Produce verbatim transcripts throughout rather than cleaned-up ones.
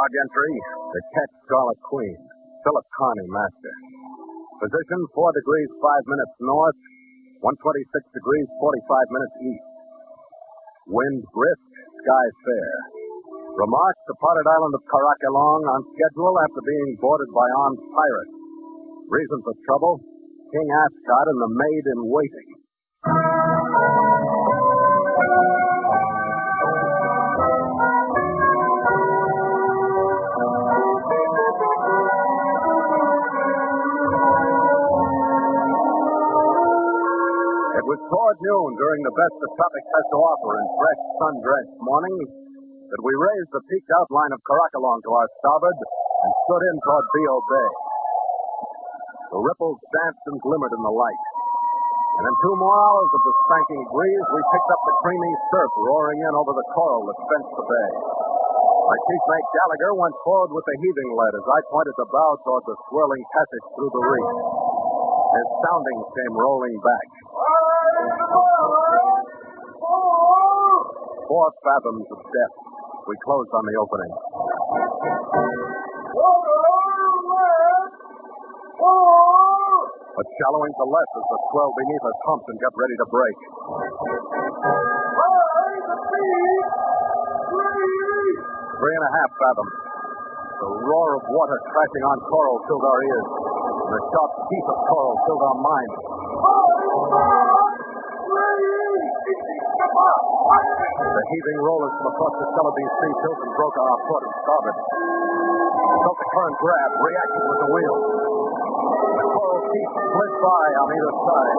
Log entry, the Ket Scarlet Queen, Philip Carney, master. Position four degrees five minutes north, one twenty-six degrees forty-five minutes east. Wind brisk, sky fair. Remarks, departed island of Caraquelong on schedule after being boarded by armed pirates. Reason for trouble, King Ascot and the maid in waiting. It was toward noon, during the best the tropics has to offer in fresh, sun-drenched mornings, that we raised the peaked outline of Caraquelong to our starboard and stood in toward Bio Bay. The ripples danced and glimmered in the light. And in two more hours of the spanking breeze, we picked up the creamy surf roaring in over the coral that fenced the bay. My chief mate Gallagher went forward with the heaving lead as I pointed the bow toward the swirling passage through the reef. His soundings came rolling back. Four fathoms of depth. We closed on the opening. But shallowing to less as the swell beneath us humped and got ready to break. Three and a half fathoms. The roar of water crashing on coral filled our ears, and the sharp teeth of coral filled our minds. The heaving rollers from across the Celebes Sea tilted and broke on our port and starboard. We felt the current grab, reacted with the wheel. The coral teeth slid by on either side.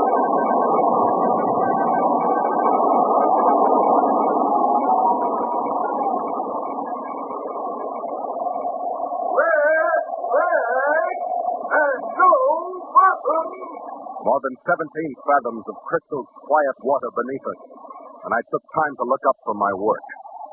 More than seventeen fathoms of crystal quiet water beneath us, and I took time to look up from my work.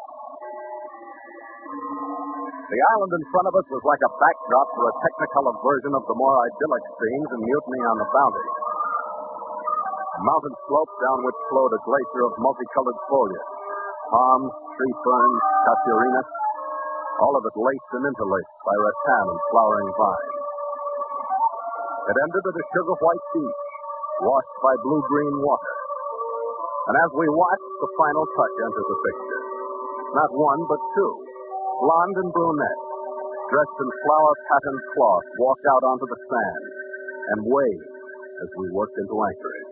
The island in front of us was like a backdrop for a technicolor version of the more idyllic scenes in Mutiny on the Bounty. A mountain slope down which flowed a glacier of multicolored foliage. Palms, tree ferns, casuarina, all of it laced and interlaced by rattan and flowering vines. It ended at a sugar-white beach, washed by blue-green water. And as we watched, the final touch entered the picture. Not one, but two, blonde and brunette, dressed in flower-patterned cloth, walked out onto the sand and waved as we worked into anchorage.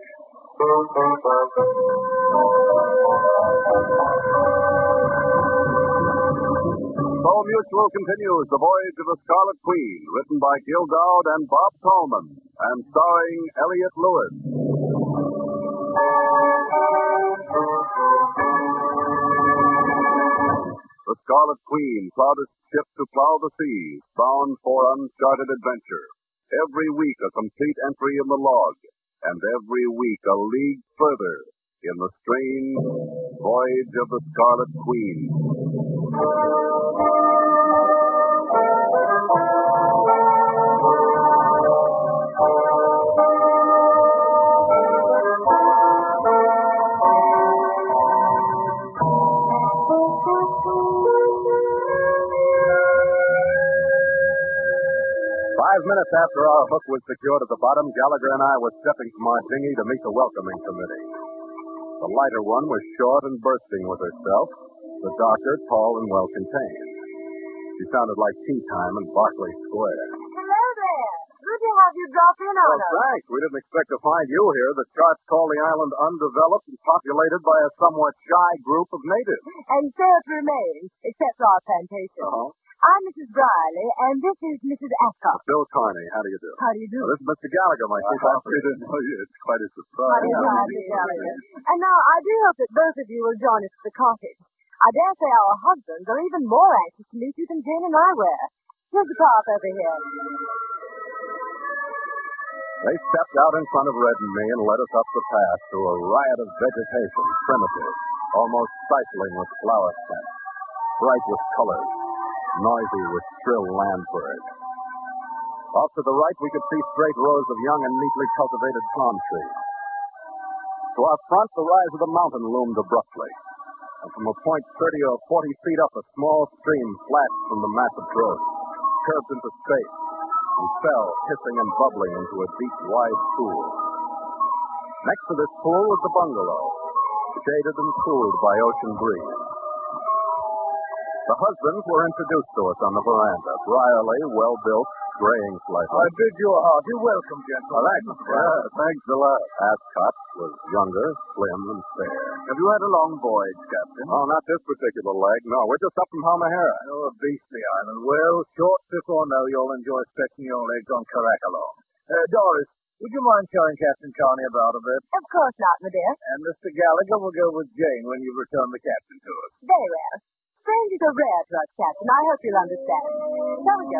So Mutual continues The Voyage of the Scarlet Queen, written by Gil Dowd and Bob Tallman, and starring Elliott Lewis. The Scarlet Queen plowed its ship to plow the seas, bound for uncharted adventure. Every week a complete entry in the log, and every week a league further in the strange Voyage of the Scarlet Queen. Five minutes after our hook was secured at the bottom, Gallagher and I were stepping from our dinghy to meet the welcoming committee. The lighter one was short and bursting with herself, the darker, tall, and well-contained. She sounded like tea time in Berkeley Square. Hello there. Good to have you drop in on Well, us. thanks. We didn't expect to find you here. The charts call the island undeveloped and populated by a somewhat shy group of natives. And so it remains, except our plantation. Uh-huh. I'm Missus Briley, and this is Missus Ascot. Bill Carney, how do you do? How do you do? Well, this is Mister Gallagher, my chief officer. We didn't know you. It's quite a How surprise. do you do, Mister Gallagher? And now, I do hope that both of you will join us at the cottage. I dare say our husbands are even more anxious to meet you than Jane and I were. Here's the path over here. They stepped out in front of Red and me and led us up the path through a riot of vegetation, primitive, almost stifling with flower scent, bright with colors, noisy with shrill land birds. Off to the right, we could see straight rows of young and neatly cultivated palm trees. To our front, the rise of the mountain loomed abruptly. and from a point thirty or forty feet up, a small stream flashed from the massive growth, curved into space, and fell, hissing and bubbling, into a deep, wide pool. Next to this pool was the bungalow, shaded and cooled by ocean breeze. The husbands were introduced to us on the veranda, Brierly, well-built, graying slightly. I bid you a hearty welcome, gentlemen. Thanks. Yeah, thanks a lot. Ascot was younger, slim, and fair. Have you had a long voyage, Captain? Oh, not this particular leg. No, we're just up from Halmahera. Oh, a beastly island. Well, short before now, you'll enjoy stretching your legs on Caracolong. Uh, Doris, would you mind showing Captain Carney about a bit? Of course not, my dear. And Mister Gallagher will go with Jane when you return the captain to us. Very well. Strangers are rare to us, Captain. I hope you'll understand. Shall we go?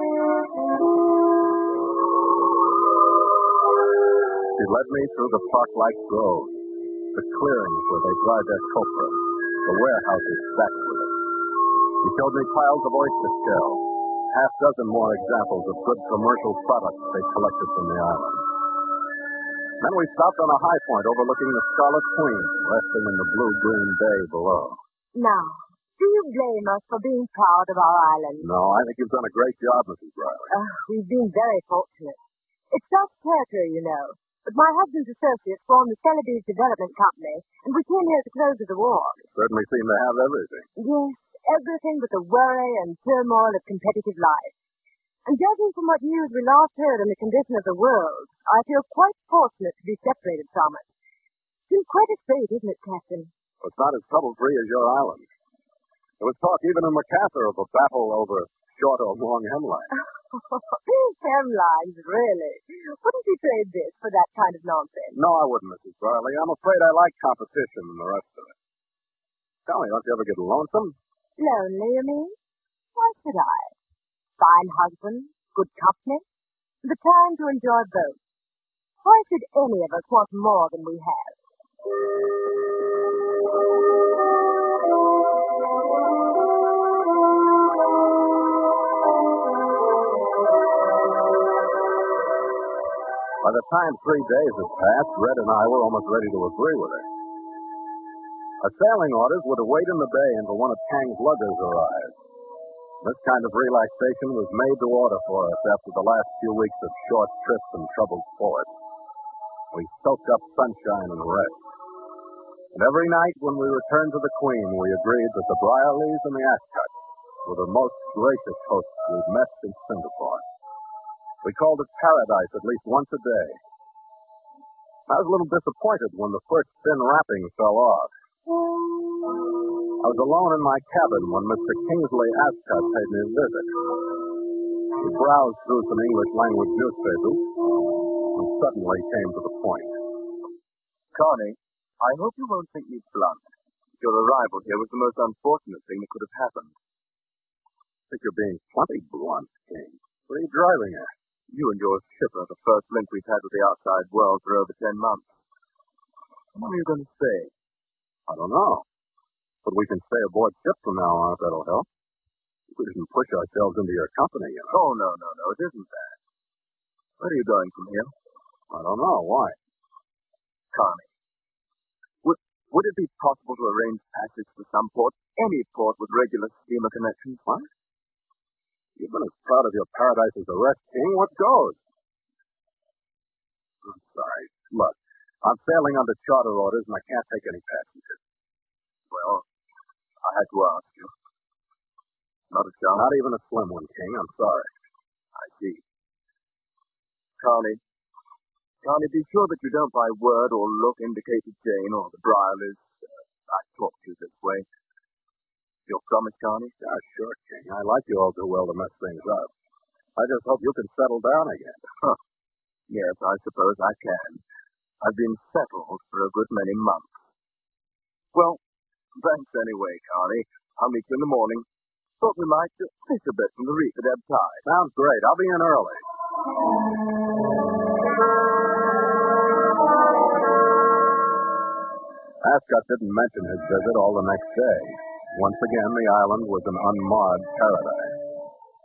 She led me through the park-like groves, the clearings where they dried their copra, the warehouses stacked with it. She showed me piles of oyster shells, half dozen more examples of good commercial products they collected from the island. Then we stopped on a high point overlooking the Scarlet Queen, resting in the blue-green bay below. Now, do you blame us for being proud of our island? No, I think you've done a great job, Missus Riley. Uh, we've been very fortunate. It's Dutch territory, you know. But my husband's associates formed the Celebes Development Company, and we came here at the close of the war. You certainly seem to have everything. Yes, everything but the worry and turmoil of competitive life. And judging from what news we last heard on the condition of the world, I feel quite fortunate to be separated from it. It's been quite a fate, isn't it, Captain? Well, it's not as trouble-free as your island. There was talk even in Macassar of a battle over short or long hemline. Hemlines, really? Wouldn't you trade this for that kind of nonsense? No, I wouldn't, Missus Riley. I'm afraid I like competition and the rest of it. Tell me, don't you ever get lonesome? Lonely, you mean? Why should I? Fine husband, good company, the time to enjoy both. Why should any of us want more than we have? By the time three days had passed, Red and I were almost ready to agree with her. Our sailing orders were to wait in the bay until one of Kang's luggers arrived. This kind of relaxation was made to order for us after the last few weeks of short trips and troubled port. We soaked up sunshine and rest. And every night when we returned to the Queen, we agreed that the Briarleys and the Ascots were the most gracious hosts we'd met since Singapore. We called it paradise at least once a day. I was a little disappointed when the first thin wrapping fell off. I was alone in my cabin when Mister Kingsley Ascot paid me a visit. He browsed through some English-language newspapers and suddenly came to the point. Connie, I hope you won't think me blunt. Your arrival here was the most unfortunate thing that could have happened. I think you're being plenty blunt, King. Where are you driving at? You and your shipper, the first link we've had with the outside world for over ten months. What are you going to say? I don't know. But we can stay aboard ship from now on if that'll help. We didn't push ourselves into your company, you know. Oh, no, no, no, it isn't that. Where are you going from here? I don't know. Why? Connie, would, would it be possible to arrange passage to some port, any port with regular steamer connections? What? You've been as proud of your paradise as the rest, King. What goes? I'm sorry. Look, I'm sailing under charter orders, and I can't take any passengers. Well, I had to ask you. Not a chance? Not even a slim one, King. I'm sorry. I see. Connie, Connie, be sure that you don't by word or look indicate to Jane or the Briarleys uh, I talk to you this way. You'll promise, Connie? Yeah, sure, King. I like you all too well to mess things up. I just hope you can settle down again. Huh. Yes, I suppose I can. I've been settled for a good many months. Well, thanks anyway, Connie. I'll meet you in the morning. Thought we might just fish a bit from the reef at ebb tide. Sounds great. I'll be in early. Ascot didn't mention his visit all the next day. Once again, the island was an unmarred paradise.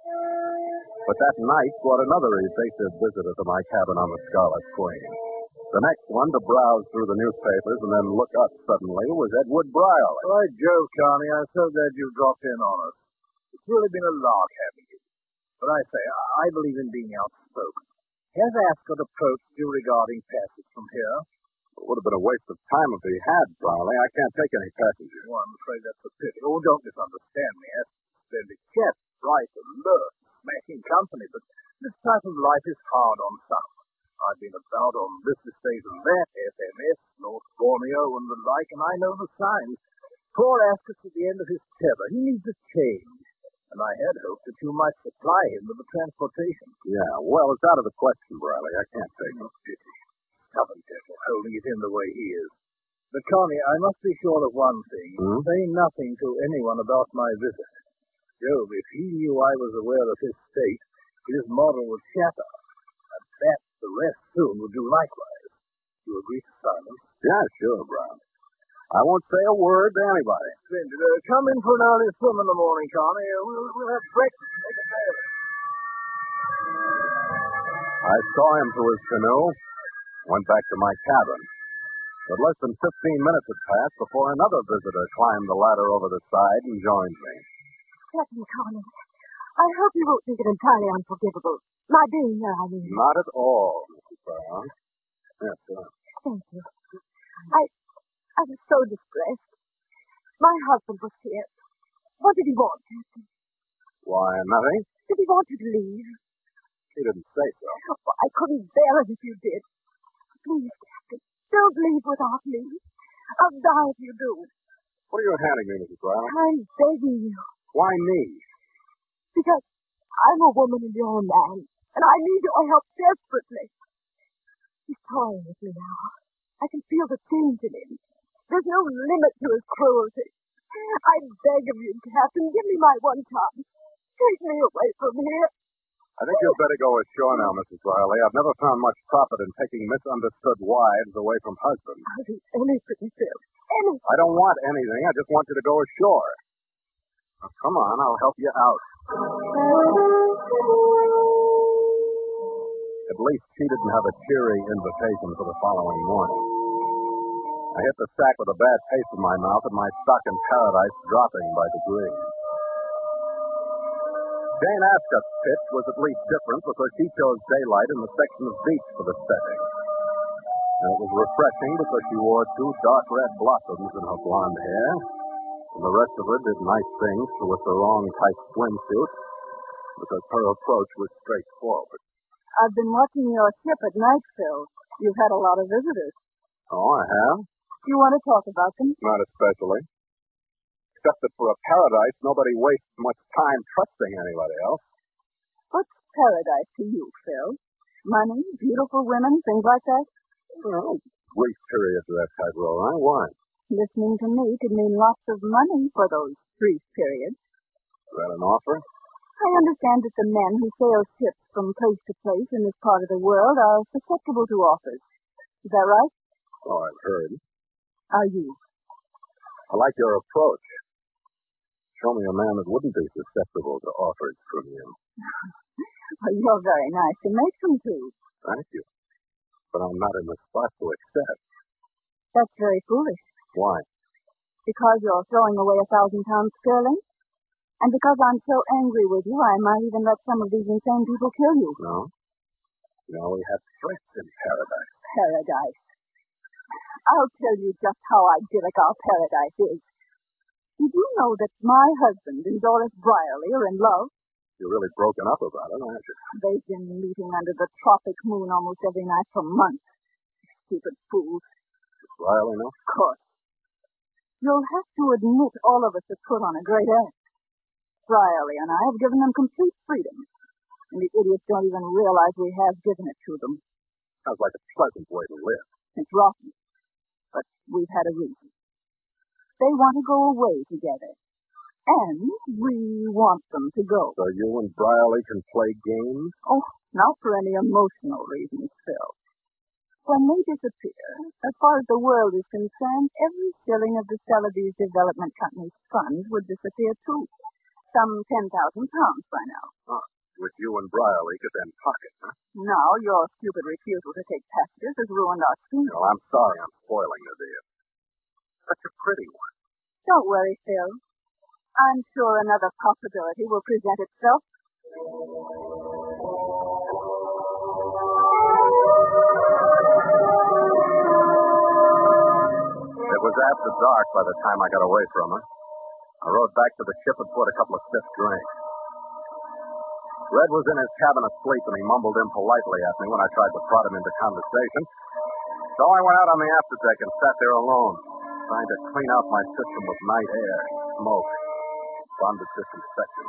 But that night brought another evasive visitor to my cabin on the Scarlet Queen. The next one to browse through the newspapers and then look up suddenly was Edward Brierly. By Jove, Connie, I'm so glad you dropped in on us. It's really been a lark having you. But I say, I believe in being outspoken. Has Ascot approached you regarding passage from here? It would have been a waste of time if he had, Brierly. I can't take any passengers. Well, I'm afraid that's a pity. Oh, don't misunderstand me. Ascot's a splendid chap, bright, alert, smashing company, but this type of life is hard on some. I've been about on this estate and that, F M S, North Borneo and the like, and I know the signs. Poor Ascot's at the end of his tether. He needs a change. And I had hoped that you might supply him with the transportation. Yeah, well, it's out of the question, Brierly. I can't take it. Stubborn devil, holding it in the way he is. But, Connie, I must be sure of one thing. Hmm? Say nothing to anyone about my visit. Jove, if he knew I was aware of his state, his model would shatter. And that the rest soon would do likewise. You agree to silence? Yeah, sure, Brown. I won't say a word to anybody. Splendid. Uh, come in for an early swim in the morning, Connie. Uh, we'll, we'll have breakfast and make a day of it. I saw him to his canoe, went back to my cabin. But less than fifteen minutes had passed before another visitor climbed the ladder over the side and joined me. Captain Connie, I hope you won't think it entirely unforgivable. My being here, I mean. Not at all, Missus Brown. Yes, sir. Thank you. I, I was so distressed. My husband was here. What did he want, Captain? Why, nothing. Did he want you to leave? He didn't say so. Oh, I couldn't bear it if you did. Please, Captain, don't leave without me. I'll die if you do. What are you handing me, Missus Brown? I'm begging you. Why me? Because I'm a woman and you're a man, and I need your help desperately. He's toying with me now. I can feel the change in him. There's no limit to his cruelty. I beg of you, Captain, give me my one chance. Take me away from here. I think you'd better go ashore now, Missus Riley. I've never found much profit in taking misunderstood wives away from husbands. I'll do anything, Phil. Anything. I don't want anything. I just want you to go ashore. Now, come on, I'll help you out. At least she didn't have a cheery invitation for the following morning. I hit the sack with a bad taste in my mouth and my stock in paradise dropping by degrees. Jane Ascot's pitch was at least different because she chose daylight in the section of beach for the setting. And it was refreshing because she wore two dark red blossoms in her blonde hair, and the rest of her did nice things with the wrong type swimsuit because her approach was straightforward. I've been watching your ship at night, Phil. You've had a lot of visitors. Oh, I have? Do you want to talk about them? Not especially. Except that for a paradise, nobody wastes much time trusting anybody else. What's paradise to you, Phil? Money, beautiful women, things like that? Well, brief periods of that type, all right. Why? Listening to me could mean lots of money for those brief periods. Is that an offer? I understand that the men who sail ships from place to place in this part of the world are susceptible to offers. Is that right? Oh, I've heard. Are you? I like your approach. Show me a man that wouldn't be susceptible to offers from you. Well, you're very nice to make them to. Thank you. But I'm not in the spot to accept. That's very foolish. Why? Because you're throwing away a thousand pounds sterling? And because I'm so angry with you, I might even let some of these insane people kill you. No. No, we have threats in paradise. Paradise. I'll tell you just how idyllic our paradise is. Did you know that my husband and Doris Brierly are in love? You're really broken up about it, aren't you? They've been meeting under the tropic moon almost every night for months. Stupid fools. Does Riley know? Of course. You'll have to admit all of us have put on a great act. Brierly and I have given them complete freedom. And the idiots don't even realize we have given it to them. Sounds like a pleasant way to live. It's rotten. But we've had a reason. They want to go away together. And we want them to go. So you and Brierly can play games? Oh, not for any emotional reasons, Phil. When they disappear, as far as the world is concerned, every shilling of the Celebes Development Company's funds would disappear too. Some ten thousand pounds by now. Huh. which you and Brierly could then pocket, huh? Now your stupid refusal to take passengers has ruined our scheme. Well, I'm sorry I'm spoiling the deal. Such a pretty one. Don't worry, Phil. I'm sure another possibility will present itself. It was after dark by the time I got away from her. I rode back to the ship and poured a couple of stiff drinks. Red was in his cabin asleep, and he mumbled impolitely at me when I tried to prod him into conversation. So I went out on the afterdeck and sat there alone, trying to clean out my system with night air, smoke, bonded disinfectant.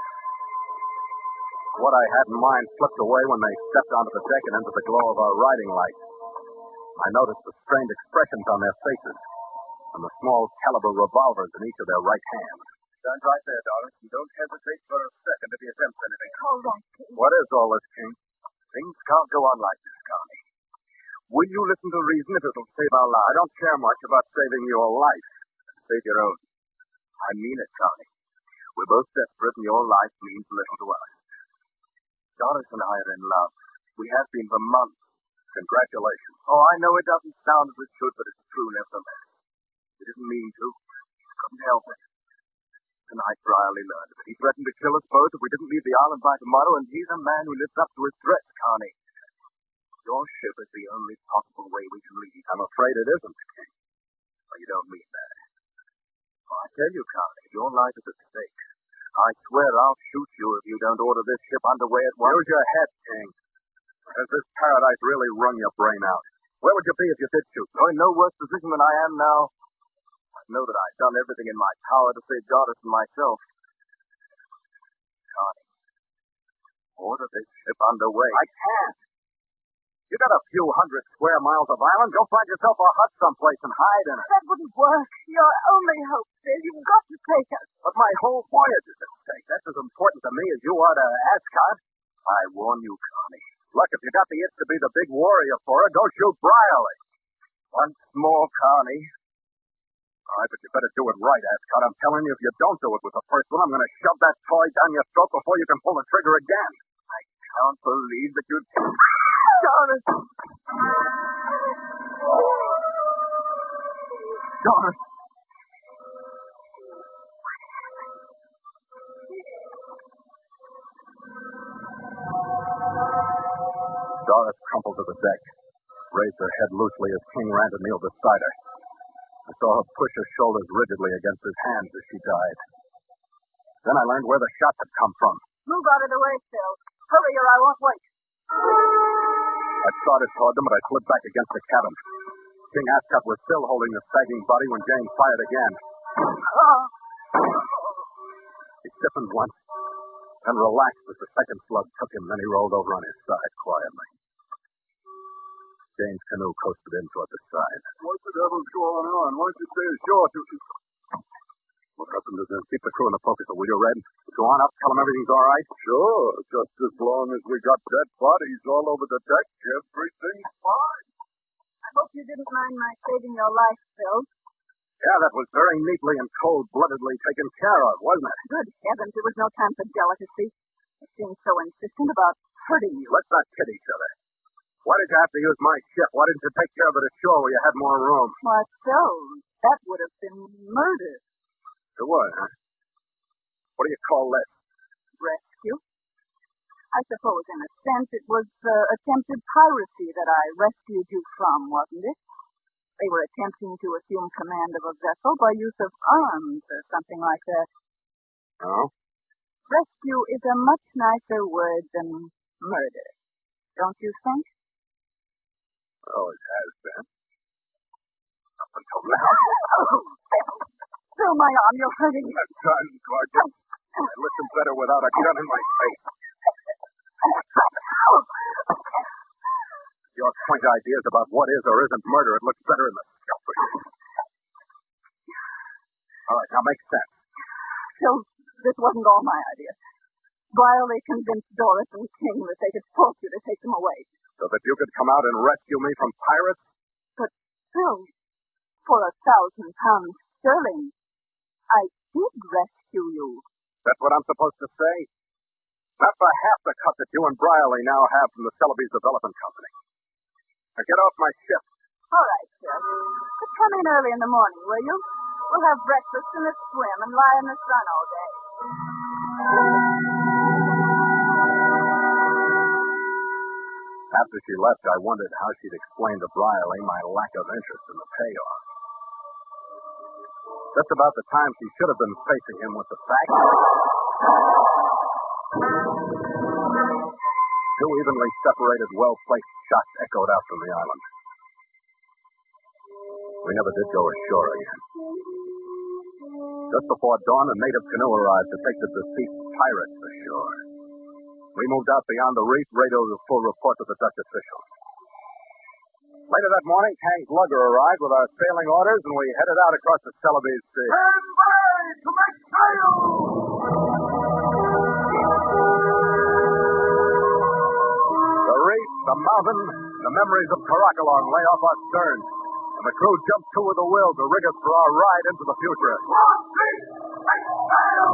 What I had in mind slipped away when they stepped onto the deck and into the glow of our riding lights. I noticed the strained expressions on their faces and the small caliber revolvers in each of their right hands. Stand right there, Doris, and don't hesitate for a second if he attempts anything. All right, King. What is all this, King? Things can't go on like this, Connie. Will you listen to reason if it'll save our lives? I don't care much about saving your life. Save your own. I mean it, Connie. We're both desperate, and your life means little to us. Doris and I are in love. We have been for months. Congratulations. Oh, I know it doesn't sound as it should, but it's true nevertheless. We didn't mean to. Couldn't help it. Tonight, Brierly learned of it. He threatened to kill us both if we didn't leave the island by tomorrow, and he's a man who lives up to his threats, Connie. Your ship is the only possible way we can leave. I'm afraid it isn't, King. Oh, you don't mean that. Oh, I tell you, Connie, if your life is at stake, I swear I'll shoot you if you don't order this ship underway at once. Use your head, King. Has this paradise really wrung your brain out? Where would you be if you did shoot? You're in no worse position than I am now. I know that I've done everything in my power to save Doris and myself. Connie, order this ship underway. I can't. You got a few hundred square miles of island. Go find yourself a hut someplace and hide in it. That wouldn't work. Your only hope, Phil. You've got to take us. But my whole voyage is at stake. That's as important to me as you are to Ascot. I warn you, Connie. Look, if you got the itch to be the big warrior for it, go shoot Brierly. Once more, Connie. All right, but you better do it right, Ascot. I'm telling you, if you don't do it with the first one, I'm going to shove that toy down your throat before you can pull the trigger again. I can't believe that you'd... Doris. Doris. Doris crumpled to the deck, raised her head loosely as King ran to kneel beside her. I saw her push her shoulders rigidly against his hands as she died. Then I learned where the shot had come from. Move out of the way, Phil. Hurry or I won't wait. I trotted toward them, but I slid back against the cabin. King Ascot was still holding the sagging body when James fired again. Oh. He stiffened once, then relaxed as the second slug took him, then he rolled over on his side quietly. James' canoe coasted in toward the side. What the devil's going on? Why don't you stay ashore? Look up and keep the crew in the forecastle, will you, Red? Go on up, tell them everything's all right. Sure, just as long as we got dead bodies all over the deck, everything's fine. I hope you didn't mind my saving your life, Phil. Yeah, that was very neatly and cold-bloodedly taken care of, wasn't it? Good heavens, there was no time for delicacy. You seemed so insistent about hurting you. Let's not kid each other. Why did you have to use my ship? Why didn't you take care of it ashore where you had more room? What so? That would have been murder. It was, huh? What do you call this? Rescue? I suppose, in a sense, it was uh, attempted piracy that I rescued you from, wasn't it? They were attempting to assume command of a vessel by use of arms or something like that. Oh? Rescue is a much nicer word than murder, don't you think? Oh, it has been. Up until now. Through my arm, you're hurting me. A gun, Gordon. I listen better without a gun in my face. Your quaint ideas about what is or isn't murder, it looks better in the scuffle. All right, now make sense. So, this wasn't all my idea. Brierly convinced Doris and King that they could force you to take them away. So that you could come out and rescue me from pirates? But, Phil, for a thousand pounds sterling, I did rescue you. That's what I'm supposed to say? Not for half the cut that you and Brierly now have from the Celebes Development Company. Now get off my ship. All right, sir. But come in early in the morning, will you? We'll have breakfast and a swim and lie in the sun all day. After she left, I wondered how she'd explain to Brierly my lack of interest in the payoff. Just about the time she should have been facing him with the fact, two evenly separated, well-placed shots echoed out from the island. We never did go ashore again. Just before dawn, a native canoe arrived to take the deceased pirates ashore. We moved out beyond the reef, radioed a full report to the Dutch officials. Later that morning, Kang's lugger arrived with our sailing orders, and we headed out across the Celebes Sea. Stand by to make sail! The reef, the mountain, the memories of Caracolong lay off our stern, and the crew jumped to with a will to rig us for our ride into the future. Make sail!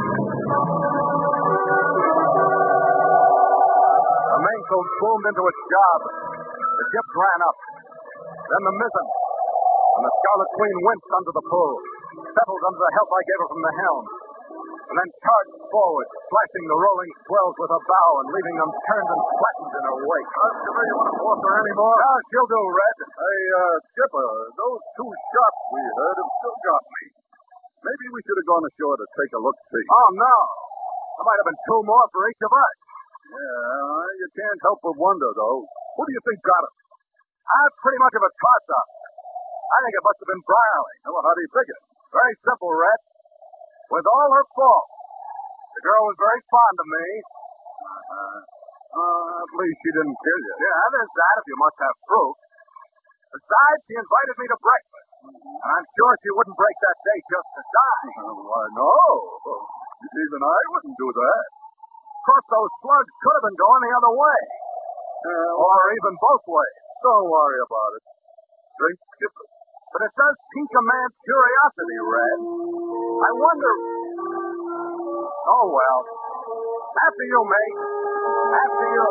The mainsail boomed into its job. The ship ran up. Then the mizzen. And the Scarlet Queen winced under the pull, settled under the help I gave her from the helm, and then charged forward, slashing the rolling swells with her bow and leaving them turned and flattened in her wake. Uh, Skipper, you want to force her anymore? No, she'll do, Red. Hey, uh, Skipper, those two shots we heard have still got me. Maybe we should have gone ashore to take a look-see. Oh, no. There might have been two more for each of us. Yeah, you can't help but wonder, though. Who do you think got us? I'm pretty much of a toss-up. I think it must have been Brierly. Well, how do you figure? Very simple, Red. With all her faults, the girl was very fond of me. Uh-huh. Uh, at least she didn't kill you. Yeah, there's that if you must have proof. Besides, she invited me to breakfast. And I'm sure she wouldn't break that date just to die. Uh, why, no. Even I wouldn't do that. Of course, those slugs could have been going the other way. Uh, Or even both ways. Don't worry about it. Drink, Skipper. But it does pique a man's curiosity, Red. I wonder... Oh, well. After you, mate. After you.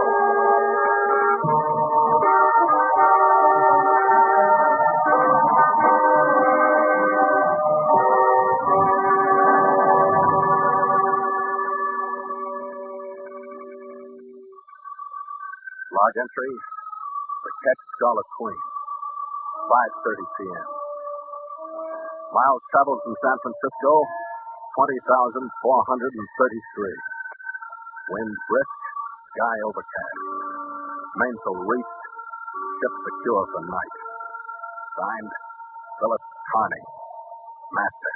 Log entry, the Ketch Scarlet Queen, five thirty p.m. Miles traveled from San Francisco, twenty thousand four hundred thirty-three. Wind brisk, sky overcast. Mainsail reefed, ship secure for night. Signed, Philip Carney, Master.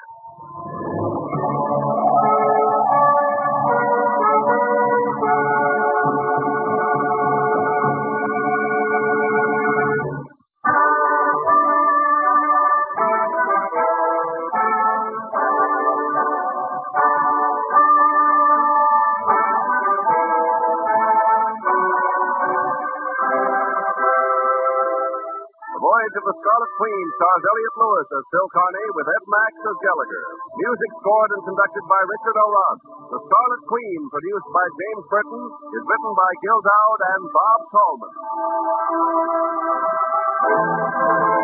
Of the Scarlet Queen stars Elliot Lewis as Phil Carney with Ed Max as Gallagher. Music scored and conducted by Richard O'Rourke. The Scarlet Queen, produced by James Burton, is written by Gil Dowd and Bob Tallman.